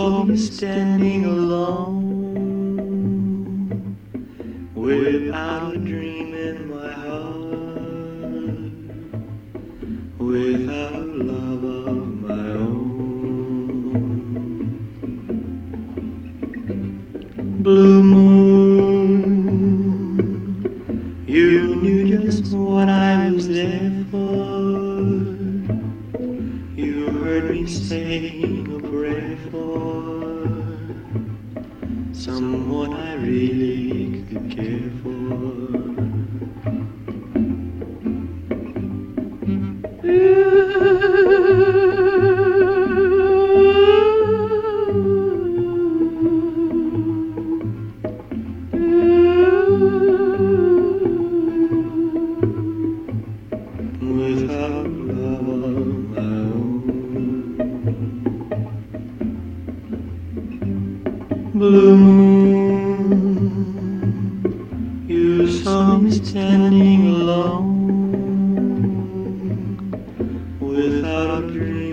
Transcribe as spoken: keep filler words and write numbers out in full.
saw me standing alone, without a dream in my heart, without love of my own. Blue moon, you knew just what I was there for. You heard me saying a prayer for someone I really could care for. Without love of my own. Blue moon, you saw me standing alone, without a dream